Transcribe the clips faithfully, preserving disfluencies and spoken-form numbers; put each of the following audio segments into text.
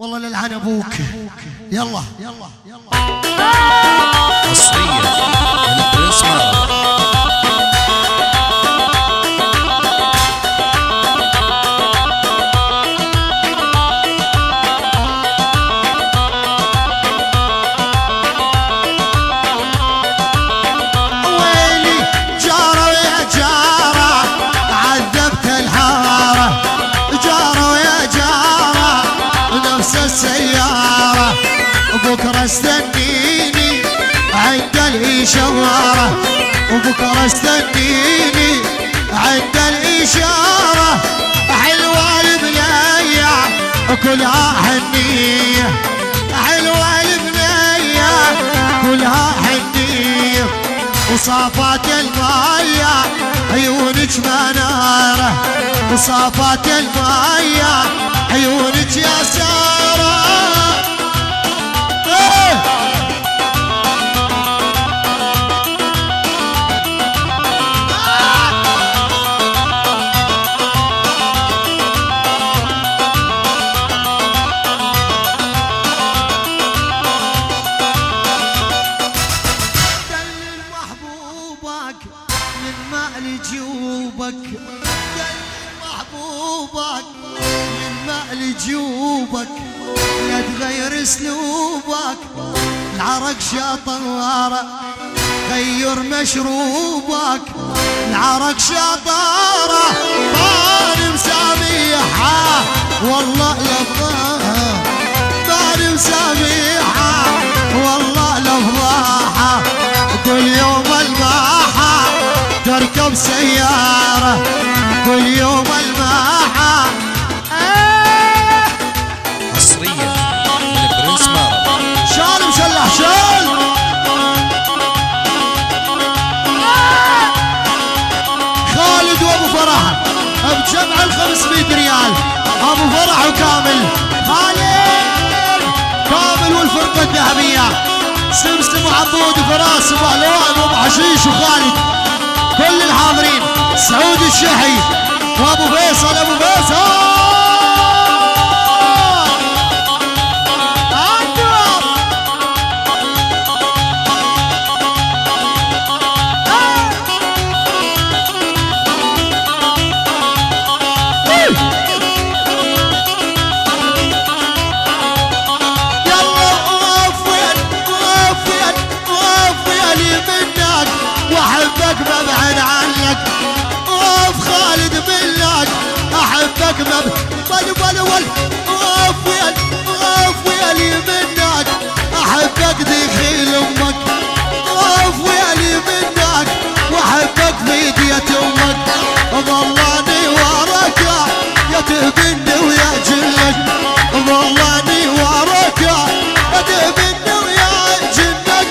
والله للعن ابوك. يلا يلا يلا حصريا من برنس مارو. بكرة استنيني عند الإشارة، وبكرة استنيني عند الإشارة. حلوة البنية كلها حنية، حلوة البنية كلها حنية، وصافات الماية عيونك منارة، وصافات الماية عيونك يا سارة. جيوبك لا تغير اسلوبك، العرق شطارة غير مشروبك، العرق شطارة ماني مساميحة والله لفضاحة، ماني مساميحة والله لفضاحة. كل يوم الماحة تركب سيارة، كل يوم الماحة. شال مسلح شال خالد وابو فرح بجمع الخمسمية ريال. ابو فرح وكامل، خالد كامل والفرقة الذهبية، سمسم وعبود وفراس وبهلوان وابو حشيش وخالد كل الحاضرين، سعود الشحي وابو فيصل. ابو فيصل ببعد عنك، اوف خالد منك احبك مب ول ول ول. اوف ويل اوف ويلي منك احبك دخيل امك، اوف ويلي منك واحبك بيدية امك. ظلاني وراك يا تهبني ويا جلك، ظلاني وراك يا تهبني ويا جلك.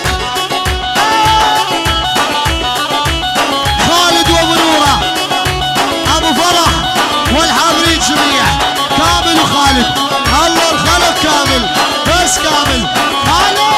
والحاضرين جميع كامل وخالد، الله الخلق كامل بس كامل خالد.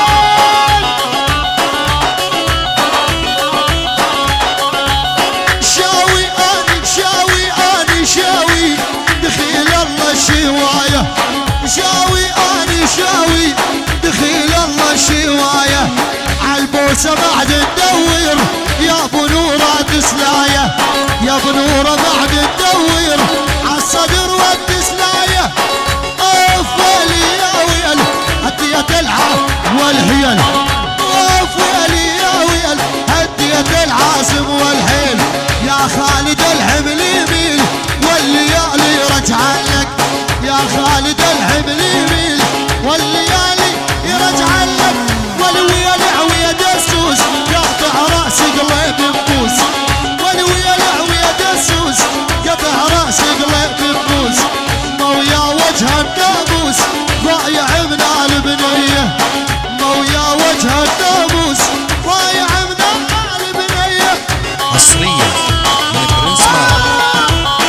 شاوي اني شاوي اني شاوي دخيل الله شوايه، شاوي اني شاوي دخيل الله شوايه. عالبوسه بعد ندور يا ابو نوره تسلايه، يا ابو نوره بعد ندور عالصدر والتسلايه. اوف ويلي يا ويل هدية العاف والحيل، اوف ويلي يا ويل هدية العازم والحيل. يا خالد الحمل يميل والليالي رجع لك، يا خالد الحمل يميل والليالي يرجع لك. والويل عوية دسوس يقطع راس قلب ببوس، والويل عوية دسوس يقطع راس قلب ببوس. مويا وجه الناموس ضايع من البنية، مويا وجه الناموس ضايع من البنية. حصريا من برنس مارو.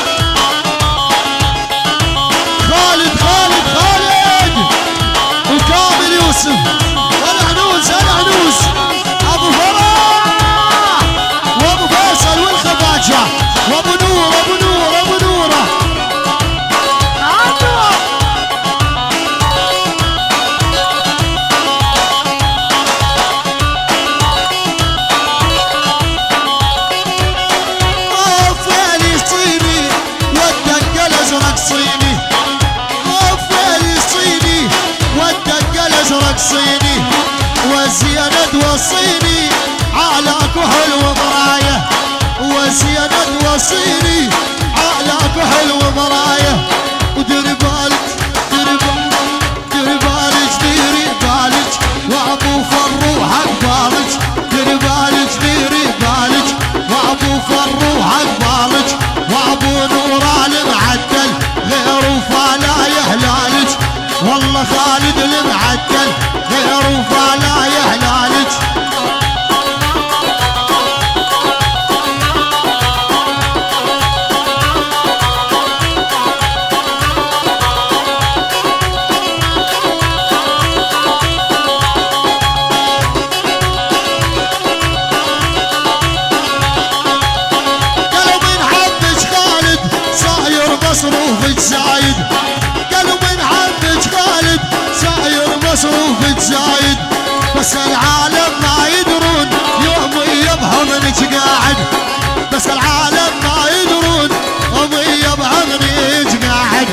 خالد خالد خالد وكامل يوسف والعنوس العنوس ابو فرح وابو فيصل والخفاجة وابو نور ابو نور ابو نوره. تقصيني وزينت وصيني على كحل ومرايه وزينت وصيني على كحل ومرايه ودير بالك دير بالك دير بالك ديري بالك وابو فروحك بالك دير بالك ديري بالك وابو فروحك بالك وابو نور المعدل غير وفالا يهلالك والله خالد المعدل غير وفالا يهلالك مصروفك زايد قالوا من عمك خالد صاير مصروفك زايد بس العالم ما يدرون يوم يبهمنك قاعد بس العالم ما يدرون يوم يبهمنك قاعد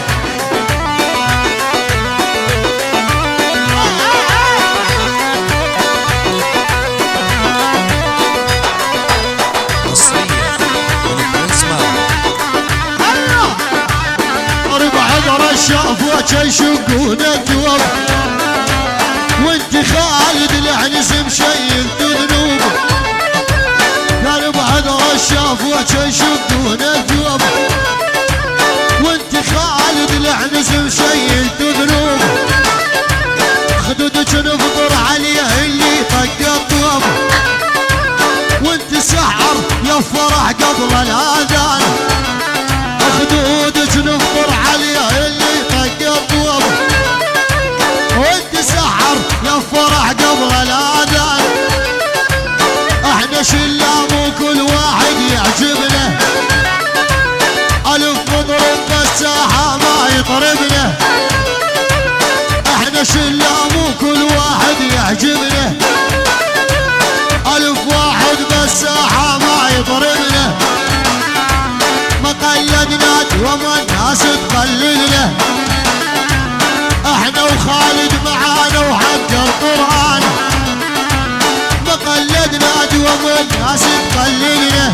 شافوك يشقون الدوب وانت خالد العنز مشيل ذنوب قالوا بحضر شافوك يشقون الدوب وانت خالد العنز مشيل ذنوب خدودك نفطر عليه اللي طق الطوب وانت سحر يا فرح قبل الاذان خدودك نفطر عليه اللي الطوب وانت سحر يا فرح قبل الاذان احنا شلام وكل واحد يعجبنا الف مضرب بالساحه ما يطربنا احنا شلام وكل واحد يعجبنا الف واحد بالساحه ما يطربنا ما قيدنا وما الناس تقللنا احنا وخالد معانا وحق القرآن ما قلدنا دوم الناس تقللنا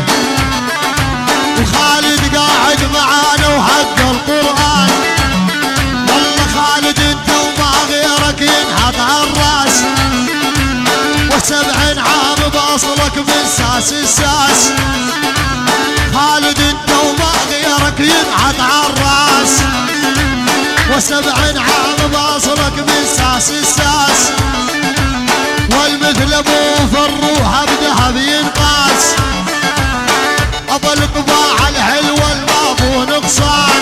وخالد قاعد معانا وحق القرآن والله خالد انت وما غيرك ينحط عالراس وسبعين عام باصلك من ساس الساس خالد انت وما غيرك ينحط عالراس وسبعين عام باصلك من ساس الساس والمثل ابو فروح بذهب ينقاس ابو الطباع الحلوه البابو نقصان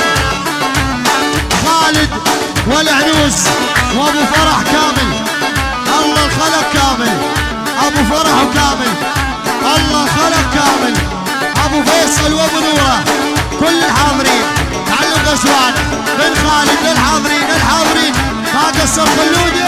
خالد والعنوس وابو فرح كامل الله الخلق كامل ابو فرح كامل الله الخلق كامل ابو فيصل وابو نوره كل الحاضرين تعلم غزوان من خالد للحاضرين الحاضرين ما قصر خلودي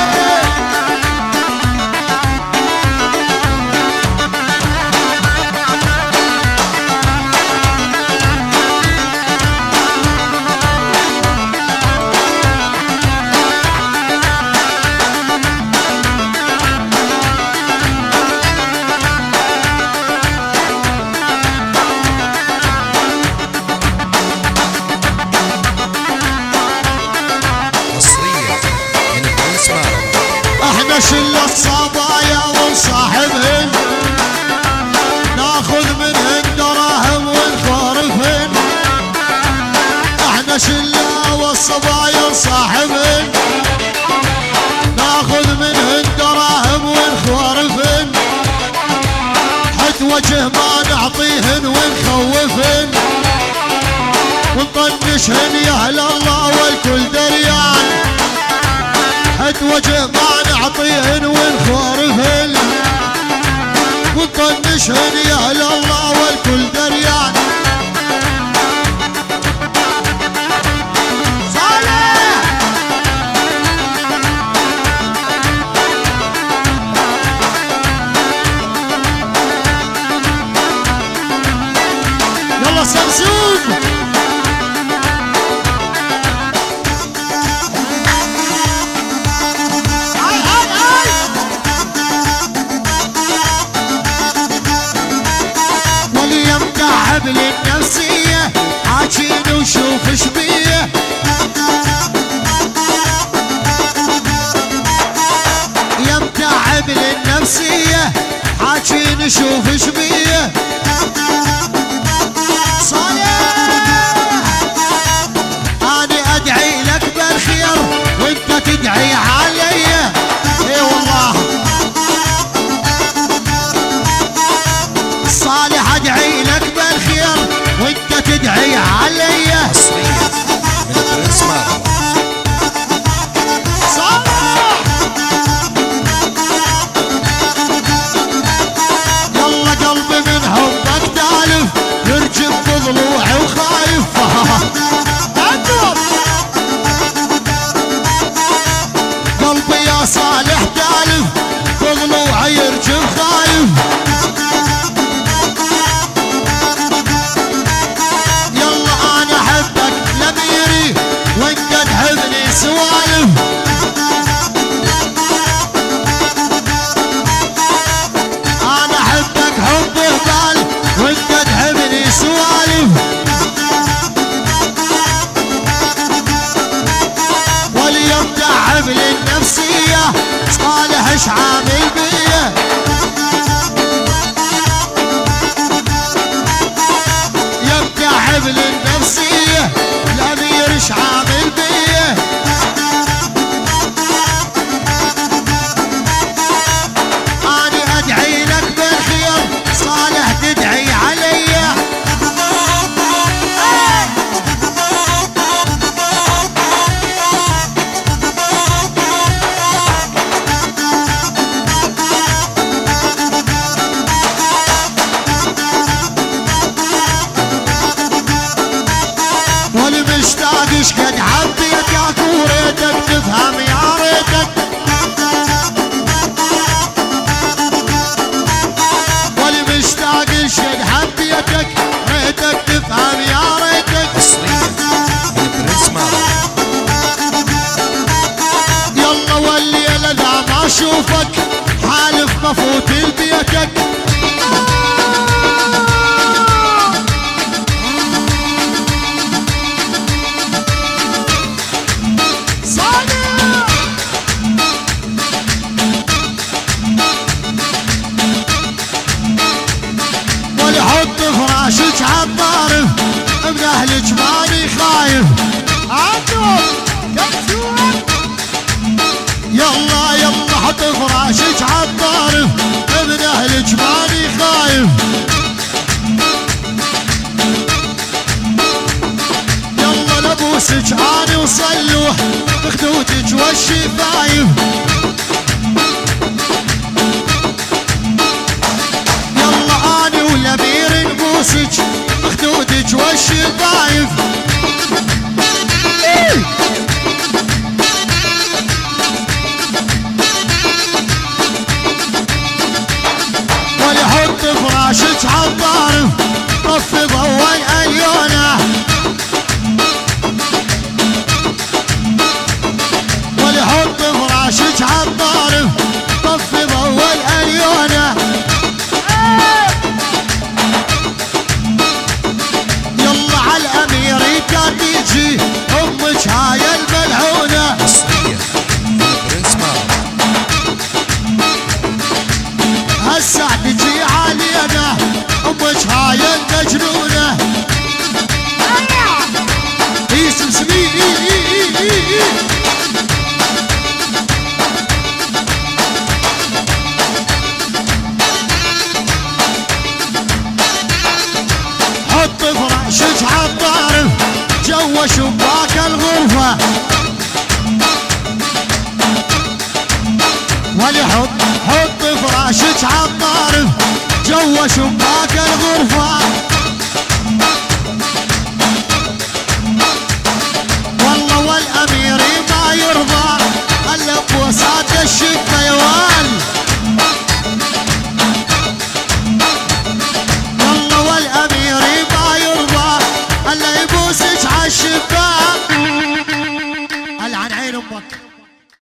شل الصبايا ونصاحبهن ناخذ منهن دراهم ونخورفهن احنا شلة والصبايا ونصاحبهن ناخذ منهن دراهم ونخورفهن حد وجه ما نعطيهن ونخوفهن ونطنشهن يا اهل الله والكل دريان حد وجه ما نعطيهن ونخورفهن ونطنشهن يا اهل الله والكل دريان صالح يلا سمسوم النفسية حاجي نشوف ايش بيه صالح انا ادعي لك بالخير وانت تدعي علي اي والله صالح ادعي لك بالخير وانت تدعي علي حصريا من البرنس مارو. ضلوعي وخايف قلبي يا صالح تالف بضلوعي يرجف خايف يلا انا احبك لميري وانت تحبني سوالف انا احبك حب هبال وانت تحبني سوالف واليوم تعب لي النفسية صالح ايش عامل بيه يوم تعب لي النفسية الامير ايش عامل بيه انا ادعي لك بالخير صالح تدعي علي والمشتاق اشقد حبيتك وريتك تفهم يا ريتك والمشتاق اشقد حبيتك ريتك تفهم يا ريتك حصريا من البرنس مارو. يلا والليلة لا ما اشوفك حالف مفوت لبيتك ولحط فراشك عالطارف من اهلك ماني خايف يلا يلا حط فراشك عالطارف من اهلك ماني خايف يلا لبوسك اني وصلوح بخدودك والشفايف يلا اني والامير نبوسك بخدودك والشفايف ولحط فراشك عالطارف طفي ضوء الاليونه ولحط فراشك عالطارف طفي ضوء الاليونه يلا عالاميريكا تيجي امك هاي الملعونه حصريا من البرنس مارو. هسه تجي علينا امك هاي المجنونه اسم سمي حط فراشك عالطارف جوا شباك الغرفه ولحط حط فراشك عالطارف جوا شباك الغرفة والله والأمير ما يرضى الا بوسات الشكايوان والله والأمير ما يرضى الا يبوسك عالشباك العن عين امك